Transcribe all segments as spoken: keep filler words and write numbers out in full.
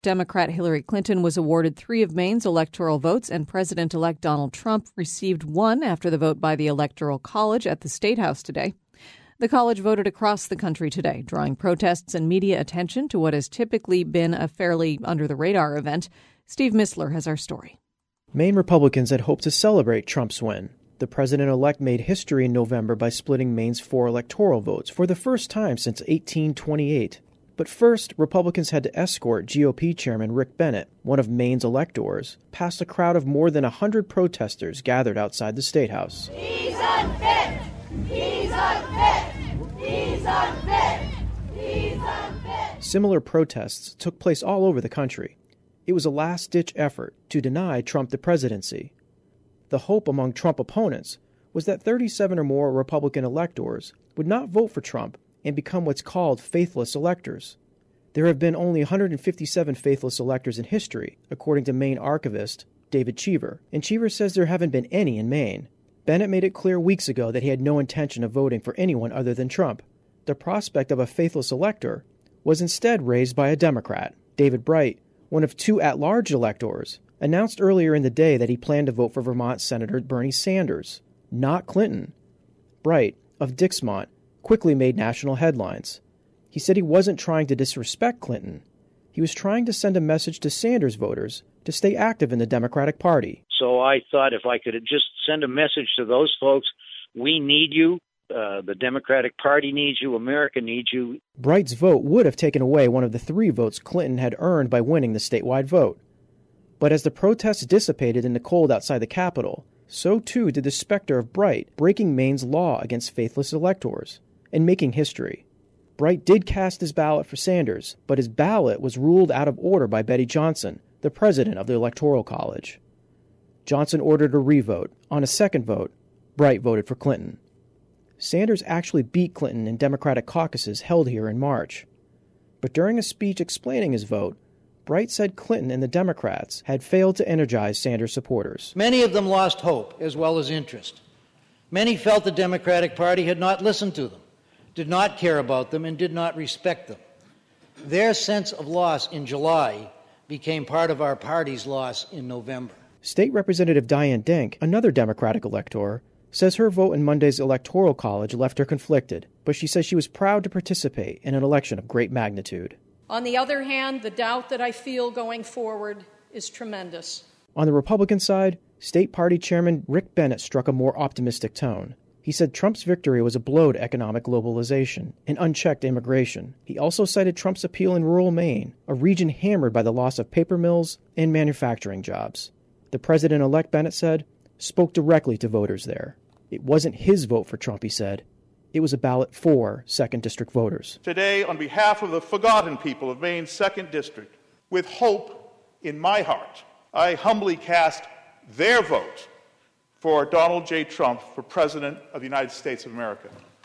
Democrat Hillary Clinton was awarded three of Maine's electoral votes, and President-elect Donald Trump received one after the vote by the Electoral College at the State House today. The college voted across the country today, drawing protests and media attention to what has typically been a fairly under-the-radar event. Steve Missler has our story. Maine Republicans had hoped to celebrate Trump's win. The president-elect made history in November by splitting Maine's four electoral votes for the first time since eighteen twenty-eight. But first, Republicans had to escort G O P Chairman Rick Bennett, one of Maine's electors, past a crowd of more than one hundred protesters gathered outside the State House. He's unfit! He's unfit! He's unfit! He's unfit! Similar protests took place all over the country. It was a last-ditch effort to deny Trump the presidency. The hope among Trump opponents was that thirty-seven or more Republican electors would not vote for Trump and become what's called faithless electors. There have been only one hundred fifty-seven faithless electors in history, according to Maine archivist David Cheever, and Cheever says there haven't been any in Maine. Bennett made it clear weeks ago that he had no intention of voting for anyone other than Trump. The prospect of a faithless elector was instead raised by a Democrat. David Bright, one of two at-large electors, announced earlier in the day that he planned to vote for Vermont Senator Bernie Sanders, not Clinton. Bright, of Dixmont, quickly made national headlines. He said he wasn't trying to disrespect Clinton. He was trying to send a message to Sanders voters to stay active in the Democratic Party. So I thought if I could just send a message to those folks, we need you, uh, the Democratic Party needs you, America needs you. Bright's vote would have taken away one of the three votes Clinton had earned by winning the statewide vote. But as the protests dissipated in the cold outside the Capitol, so too did the specter of Bright breaking Maine's law against faithless electors and making history. Bright did cast his ballot for Sanders, but his ballot was ruled out of order by Betty Johnson, the president of the Electoral College. Johnson ordered a revote. On a second vote, Bright voted for Clinton. Sanders actually beat Clinton in Democratic caucuses held here in March. But during a speech explaining his vote, Bright said Clinton and the Democrats had failed to energize Sanders supporters. Many of them lost hope as well as interest. Many felt the Democratic Party had not listened to them, did not care about them, and did not respect them. Their sense of loss in July became part of our party's loss in November. State Representative Diane Denk, another Democratic elector, says her vote in Monday's Electoral College left her conflicted, but she says she was proud to participate in an election of great magnitude. On the other hand, the doubt that I feel going forward is tremendous. On the Republican side, State Party Chairman Rick Bennett struck a more optimistic tone. He said Trump's victory was a blow to economic globalization and unchecked immigration. He also cited Trump's appeal in rural Maine, a region hammered by the loss of paper mills and manufacturing jobs. The president-elect, Bennett said, spoke directly to voters there. It wasn't his vote for Trump, he said. It was a ballot for second District voters. Today, on behalf of the forgotten people of Maine's second District, with hope in my heart, I humbly cast their vote for Donald J. Trump for President of the United States of America.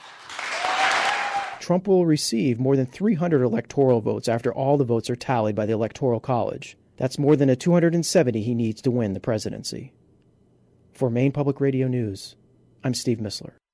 Trump will receive more than three hundred electoral votes after all the votes are tallied by the Electoral College. That's more than the two hundred seventy he needs to win the presidency. For Maine Public Radio News, I'm Steve Missler.